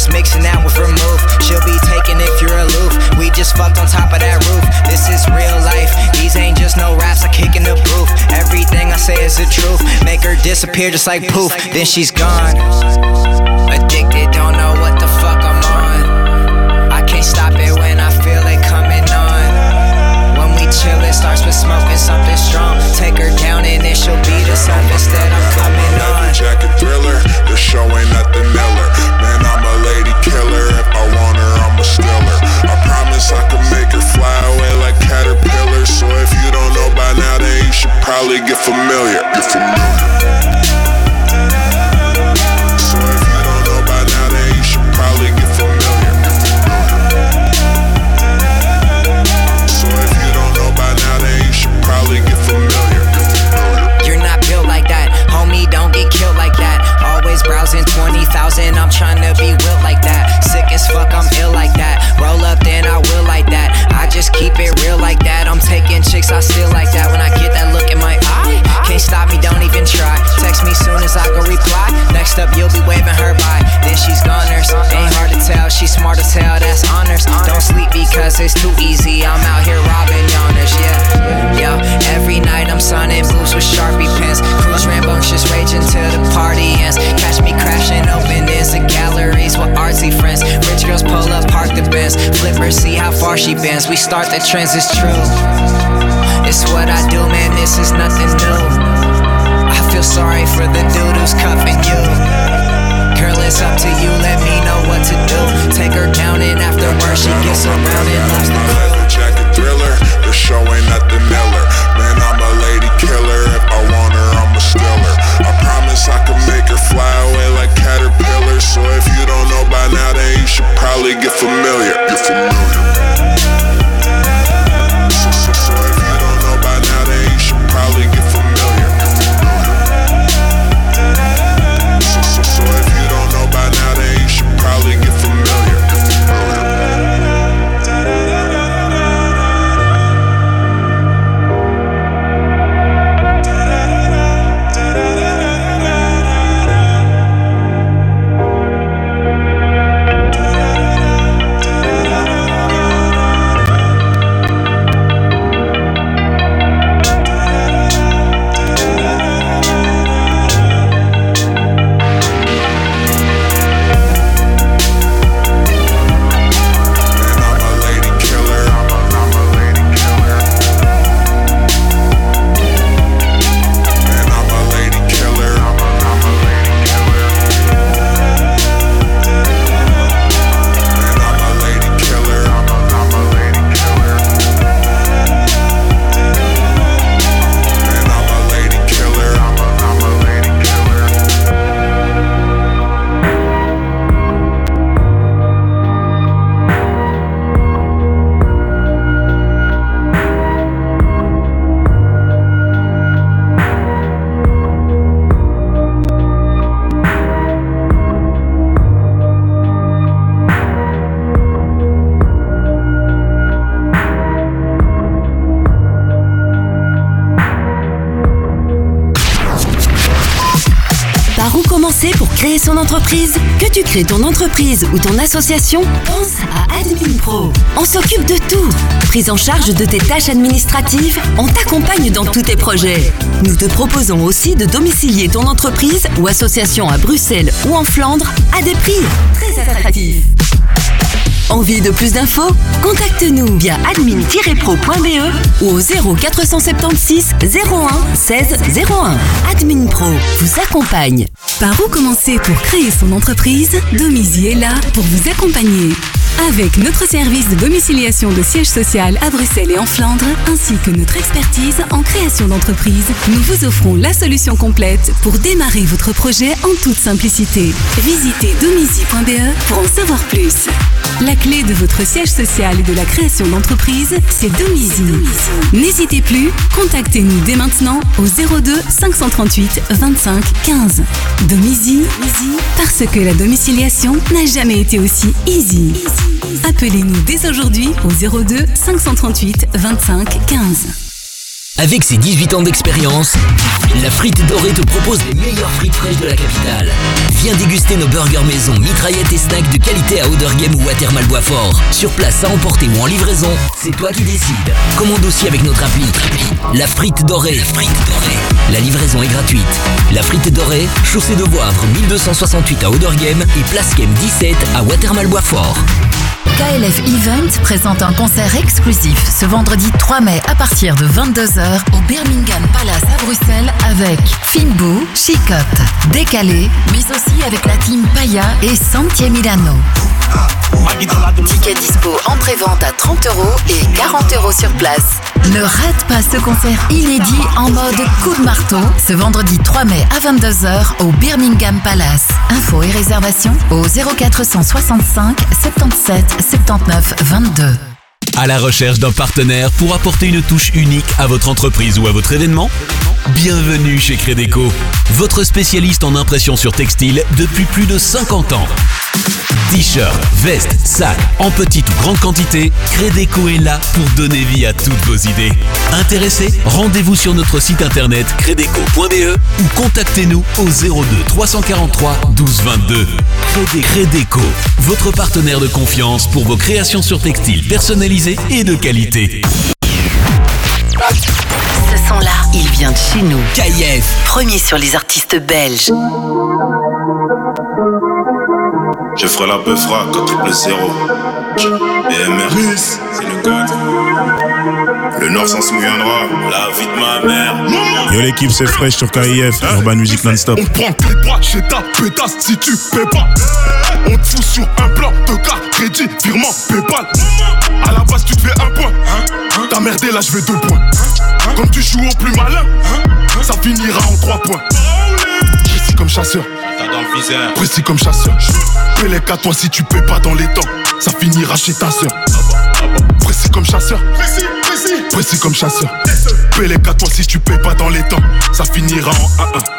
mixing that with vermouth. She'll be taken if you're aloof. We just fucked on top of that roof. This is real life. These ain't just no raps, I kick in the booth. Everything I say is the truth. Make her disappear just like poof. Then she's gone. Addicted, don't know what the fuck I'm on. I can't stop it when I feel it coming on. When we chill, it starts with smoking something strong. Take her down and then she'll beat us up instead. I'm coming on.
Jacket thriller, the show ain't nothing miller. Man, I'm a lady killer. If I want her, I'ma steal her. I promise I can make her fly away like caterpillars. So if you don't know by now, then you should probably get familiar. Get familiar. So if you don't know by now, then you should probably get familiar. So if you don't know by now, then you should probably get familiar.
You're not built like that, homie, don't get killed like that. Always browsing 20,000, I'm trying to be wilt like that. Sick as fuck, I'm ill like that. Roll up, then I will like that. I just keep it real like that. I'm taking chicks, I still like that. When I get that look in my eye, can't stop me, don't even try. Text me soon as I go reply. Next up, you'll be waving her by. Then she's goners, ain't hard to tell. She's smart as hell, that's honors. Don't sleep because it's too easy. I'm out here robbing yawners, yeah. Yo, every night I'm signing boots with Sharpie pens. Cruise rambunctious, raging till the party ends. Catch me crashing open is the galleries with artsy friends. Rich girls pull up, park the Benz. Flip her, see how far she bends. We start the trends, it's true. It's what I do, man, this is nothing new. I feel sorry for the dude who's cuffing you. Girl, it's up to you, let me know what to do. Take her down and afterwards she gets around and loves the crew.
Jacket thriller, the show ain't nothing miller. Man, I'm a lady killer. If I want her, I'ma steal her. I promise I can make her fly away like caterpillars. So if you don't know by now, then you should probably get familiar. Get familiar. So if you don't know by now, then you should probably get familiar. So if you don't know by now, then you should probably get familiar.
Pour créer son entreprise, que tu crées ton entreprise ou ton association, pense à Admin Pro. On s'occupe de tout. Prise en charge de tes tâches administratives, on t'accompagne dans tous tes projets. Nous te proposons aussi de domicilier ton entreprise ou association à Bruxelles ou en Flandre à des prix très attractifs. Envie de plus d'infos? Contacte-nous via admin-pro.be ou au 0476 01 16 01. Admin Pro vous accompagne.
Par où commencer pour créer son entreprise? Domizy est là pour vous accompagner. Avec notre service de domiciliation de siège social à Bruxelles et en Flandre, ainsi que notre expertise en création d'entreprise, nous vous offrons la solution complète pour démarrer votre projet en toute simplicité. Visitez domizy.be pour en savoir plus. La clé de votre siège social et de la création d'entreprise, c'est Domizy. N'hésitez plus, contactez-nous dès maintenant au 02 538 25 15. Domizy, parce que la domiciliation n'a jamais été aussi easy. Appelez-nous dès aujourd'hui au 02 538 25 15.
Avec ses 18 ans d'expérience, la Frite Dorée te propose les meilleures frites fraîches de la capitale. Viens déguster nos burgers maison, mitraillettes et snacks de qualité à Ouderghem ou Watermal Boisfort. Sur place, à emporter ou en livraison, c'est toi qui décides. Commande aussi avec notre appli. La Frite Dorée. La livraison est gratuite. La Frite Dorée, chaussée de Voivre, 1268 à Ouderghem et Place Kem 17 à Watermal Boisfort.
KLF Event présente un concert exclusif ce vendredi 3 mai à partir de 22h au Birmingham Palace à Bruxelles avec Finboo, Chicotte, Décalé, mais aussi avec la team Paya et Santier Milano. Ticket dispo en pré-vente à 30€ et 40€ sur place. Ne rate pas ce concert inédit en mode coup de marteau ce vendredi 3 mai à 22h au Birmingham Palace. Infos et réservations au 0465 77 79 22.
À la recherche d'un partenaire pour apporter une touche unique à votre entreprise ou à votre événement ? Bienvenue chez Crédeco, votre spécialiste en impression sur textile depuis plus de 50 ans. T-shirts, vestes, sacs, en petite ou grande quantité, Crédeco est là pour donner vie à toutes vos idées. Intéressés ? Rendez-vous sur notre site internet credeco.be ou contactez-nous au 02 343 12 22. Crédeco, votre partenaire de confiance pour vos créations sur textile personnalisées et de qualité.
Ce son-là, il vient de chez nous.
KIF,
premier sur les artistes belges.
Je ferai la beufra 4-0. BMR, c'est le gars. Le Nord s'en souviendra, la vie de ma mère.
Yo l'équipe, c'est Fresh sur KIF, Urban Music Non-Stop.
On prend tes doigts chez ta pétasse si tu paies pas. On te fout sur un plan de carte, crédit, virement, Paypal. À la base tu te fais un point, t'as merdé là je vais 2 points. Comme tu joues au plus malin, ça finira en 3 points. Précis comme chasseur,
dans le viseur.
Précis comme chasseur. Pélec à toi si tu paies pas dans les temps, ça finira chez ta sœur. Précis comme chasseur, précis comme chasseur. Pélec à toi si tu paies pas dans les temps, ça finira en 1-1.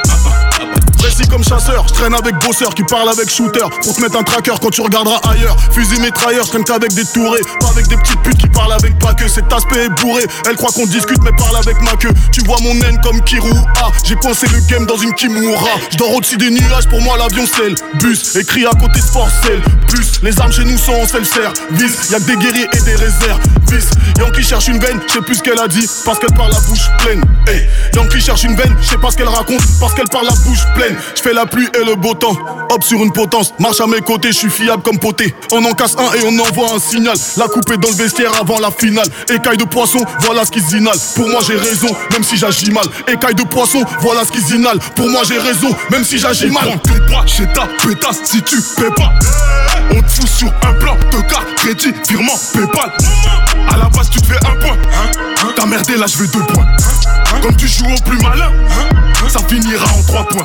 Précis comme chasseur, je traîne avec bosseur qui parle avec shooter pour te mettre un tracker quand tu regarderas ailleurs. Fusil mitrailleur, je traîne qu'avec des tourés, pas avec des petites putes qui parlent avec pas que. Cet aspect est bourré, elle croit qu'on discute mais parle avec ma queue. Tu vois mon naine comme Kirou, j'ai coincé le game dans une Kimura. Je dors au-dessus des nuages, pour moi l'avion c'est le bus. Écrit à côté Sportcell, plus les armes chez nous sont en self-service. Y'a que des guerriers et des réservistes. Yankee cherche une veine, je sais plus ce qu'elle a dit, parce qu'elle parle la bouche pleine. Hey, Yankee cherche une veine, je sais pas ce qu'elle raconte, parce qu'elle parle la bouche pleine. Je fais la pluie et le beau temps, hop sur une potence, marche à mes côtés, je suis fiable comme poté. On en casse un et on envoie un signal. La coupe est dans le vestiaire avant la finale. Écaille de poisson, voilà ce qu'ils inhalent. Pour moi j'ai raison, même si j'agis mal. Écaille de poisson, voilà ce qu'ils inhalent. Pour moi j'ai raison, même si j'agis mal. On tes doigts chez ta pétasse si tu paies pas. On te fout sur un plan de carte, crédit, virement, Paypal. À la base tu te fais un point, t'as merdé là je vais 2 points. Comme tu joues au plus malin, ça finira en 3 points.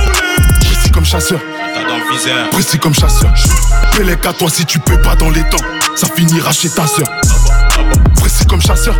Précis comme chasseur,
dans le viseur.
Précis comme chasseur. Pélec à toi si tu paies pas dans les temps, ça finira chez ta sœur. Précis comme chasseur,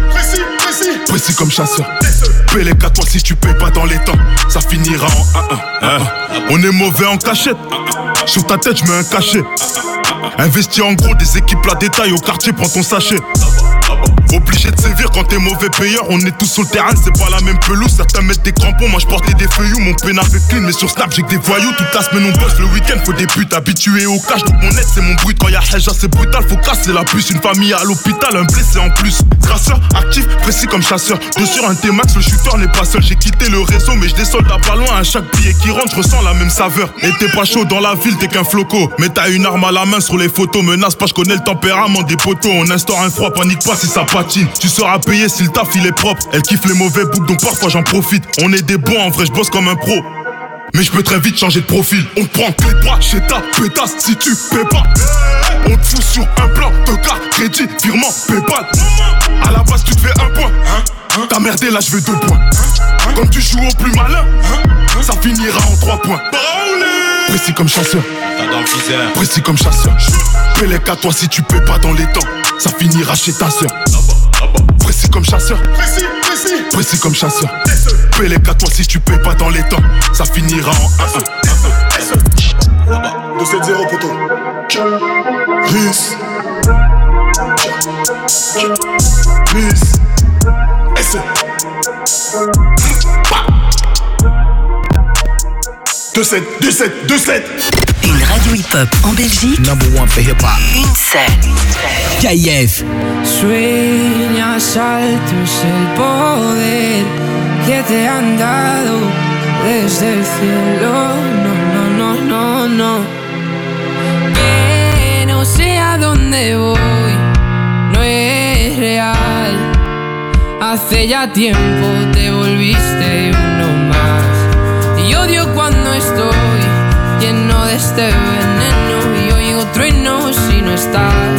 précis comme chasseur. Pélec à toi si tu paies pas dans les temps, ça finira en 1-1. On est mauvais en cachette, sur ta tête je mets un cachet. Investis en gros des équipes à détail au quartier, prends ton sachet. Obligé de sévir quand t'es mauvais payeur. On est tous sur le terrain, c'est pas la même pelouse. Certains mettent des crampons, moi je portais des feuillous. Mon pénal fait clean, mais sur Snap j'ai que des voyous. Toute la semaine on bosse, le week-end faut des putes. Habitué au cash, donc mon aide c'est mon brut. Quand y'a Heja c'est brutal, faut casser la puce. Une famille à l'hôpital, un blessé en plus. Traceur, actif, précis comme chasseur. Deux sur un T-Max, le shooter n'est pas seul. J'ai quitté le réseau, mais je désolde à pas loin. À chaque billet qui rentre, je ressens la même saveur. Et t'es pas chaud dans la ville, t'es qu'un floco. Mais t'as une arme à la main sur les photos. Menace pas, je connais le tempérament des poteaux. On instaure un froid, panique pas si ça patine. Tu seras payé si le taf il est propre. Elle kiffe les mauvais boucs donc parfois j'en profite. On est des bons en vrai, je bosse comme un pro. Mais je peux très vite changer de profil. On te prend tes doigts chez ta pétasse si tu paies pas. On te fout sur un plan de carte, crédit, virement, Paypal. À la base tu te fais un point, t'as merdé là je vais 2 points. Comme tu joues au plus malin, ça finira en 3 points. Précis comme chasseur,
dans le viseur.
Précis comme chasseur. Pélec à toi si tu paies pas dans les temps, ça finira chez ta sœur. Précis comme chasseur, précis comme chasseur. Pélec à toi si tu paies pas dans les temps, ça finira en 1-1. 2-7-0 poteau. Riz. Riz.
Une radio hip-hop en Belgique.
Number one for hip-hop.
Une seule.
KIF.
Sueñas alto es el poder que te han dado desde el cielo. No. Que no sé a dónde voy, no es real. Hace ya tiempo te volviste uno más. Y odio cuando estoy lleno de este veneno y oigo truenos si no estás.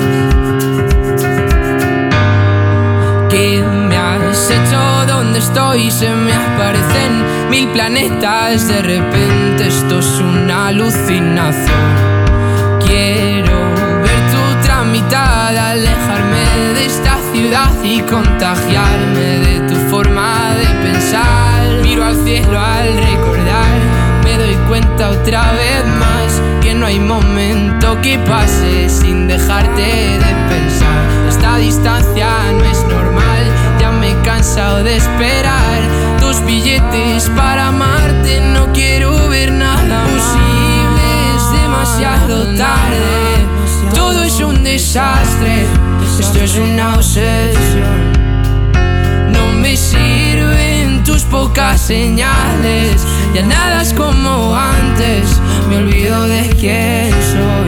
¿Qué me has hecho? ¿Dónde estoy? Se me aparecen 1000 planetas. De repente esto es una alucinación. Quiero ver tu mitad, alejarme de esta ciudad y contagiarme de tu forma de pensar. Miro al cielo al recordar, me doy cuenta otra vez más que no hay momento que pase sin dejarte de pensar. Esta distancia no es normal, ya me he cansado de esperar tus billetes para amarte. No quiero ver nada posible, es demasiado tarde. Todo es un desastre, esto es una obsesión. No me sirven tus pocas señales, ya nada es como antes, me olvido de quién soy.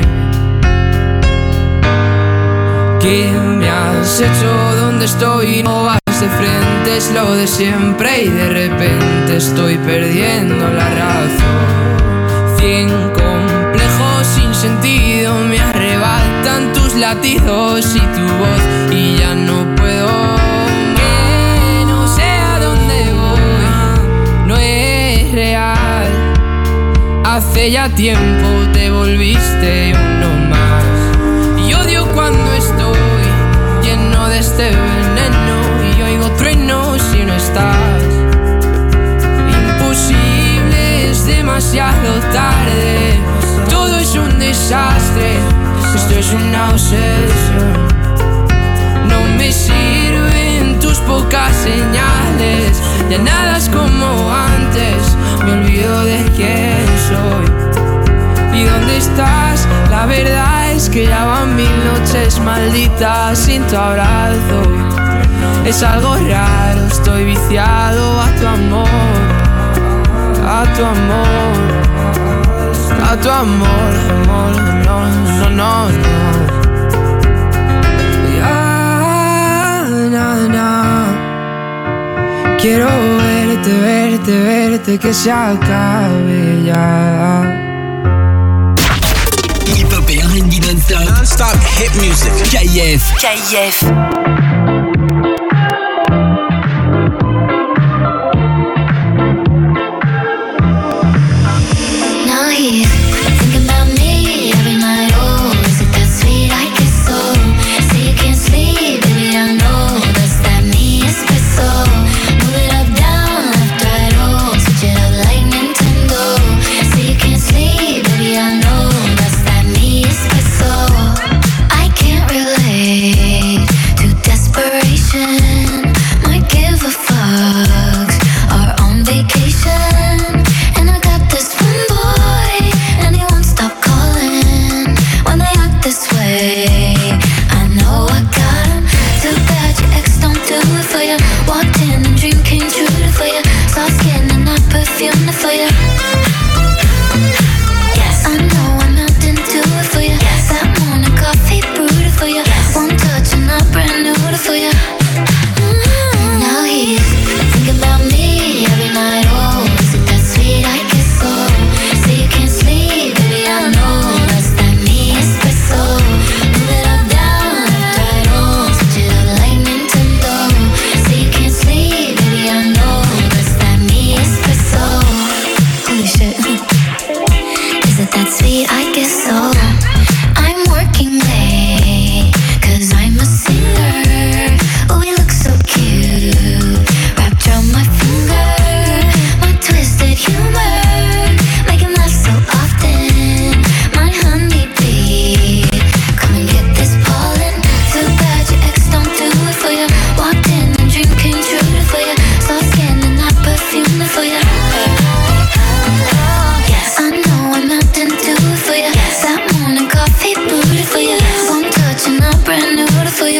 ¿Qué me has hecho? ¿Dónde estoy? No vas de frente, es lo de siempre y de repente estoy perdiendo la razón. 100 complejos sin sentido me arrebatan tus latidos y tu voz y ya no puedo. Que no sé a dónde voy, no es real. Hace ya tiempo te volviste uno más. Y odio cuando estoy lleno de este veneno y oigo truenos si no estás. Imposible, es demasiado tarde. Todo es un desastre, esto es una obsesión. No me sirven tus pocas señales, ya nada es como antes, me olvido de quién soy. ¿Y dónde estás? La verdad es que ya van 1000 noches malditas sin tu abrazo. Es algo raro, estoy viciado a tu amor, a tu amor. A tu amor, amor, no. Ya, quiero verte, que se acabe ya.
Hip hop et R&B non-stop hit music. KIF.
Holy shit.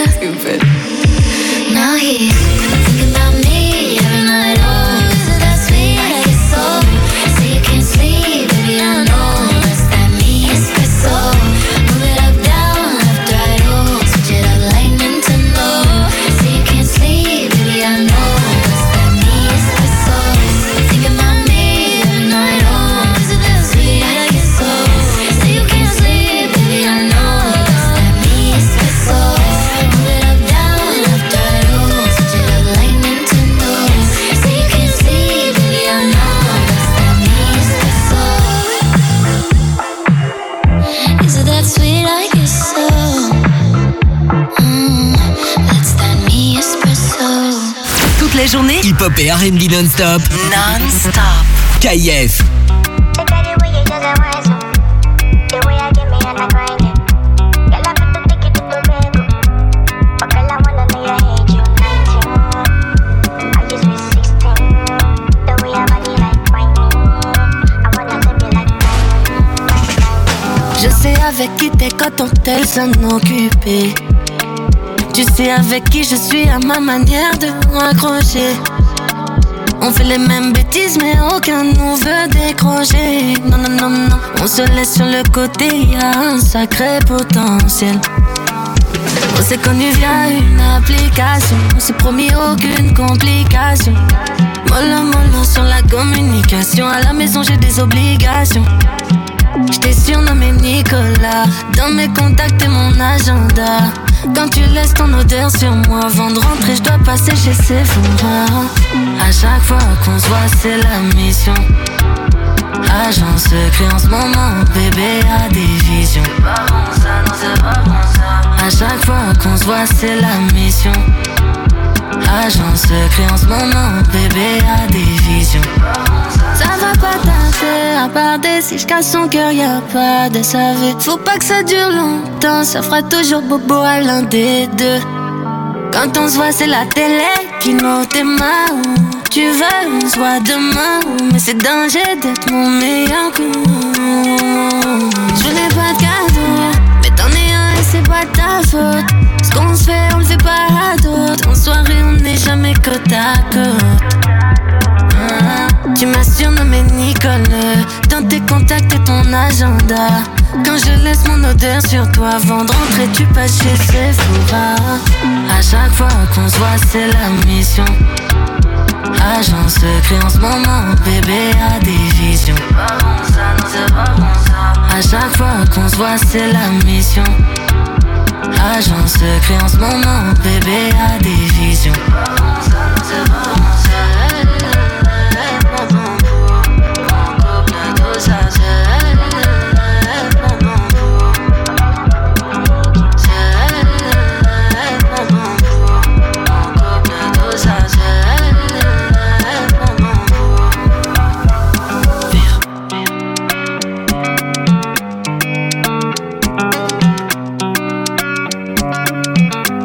Stupid. Now he's thinking about me every night. Oh, isn't that sweet? I get so you can't sleep, baby. I know that's that me espresso. Move it up, down, left, right. Oh, switch it up like Nintendo. So you can't sleep, baby. I know that's that me espresso. Thinking about me every night. Oh, isn't that sweet? I get so you can't sleep, baby. I know that's that me espresso. Move it up, down, left, right. Oh, switch it up like Nintendo. So you can't sleep, baby. I know that's that me espresso. Is it that sweet? I guess so. That's that me espresso.
Toute la journée, hip-hop et R&B non-stop. Non-stop. KIF.
Je sais avec qui t'es quand ton tel s'en occuper. Tu sais avec qui je suis à ma manière de raccrocher. On fait les mêmes bêtises mais aucun nous veut décrocher. Non, non, non, non, on se laisse sur le côté, y'a un sacré potentiel. On s'est connus via une application, on s'est promis aucune complication. Mollo, mollo sur la communication, à la maison j'ai des obligations. J't'ai surnommé Nicolas, dans mes contacts et mon agenda. Quand tu laisses ton odeur sur moi, avant de rentrer j'dois passer chez Sephora. À chaque fois qu'on se voit c'est la mission. Agent secret en ce moment, bébé a des visions. C'est pas bon ça, non c'est pas bon ça. À chaque fois qu'on se voit c'est la mission. Agent secret en ce moment, bébé a des visions. Ça va pas tarder, à part des si je casse son cœur, y'a pas de SAV. Faut pas que ça dure longtemps, ça fera toujours bobo à l'un des deux. Quand on se voit c'est la télé qui note tes mains. Tu veux, on se voit demain, mais c'est danger d'être mon meilleur coup. Je n'ai pas de cadeau, mais t'en es un et c'est pas ta faute. Ce qu'on se fait, on le fait pas à d'autres. En soirée, on n'est jamais côte à côte. Tu m'as surnommé Nicole dans tes contacts et ton agenda. Quand je laisse mon odeur sur toi avant de rentrer, tu passes chez Sephora. À chaque fois qu'on se voit, c'est la mission. Agent secret en ce moment, bébé a des visions. C'est pas bon ça, non c'est pas bon ça. À chaque fois qu'on se voit, c'est la mission. Agent secret en ce moment, bébé a des visions. C'est pas bon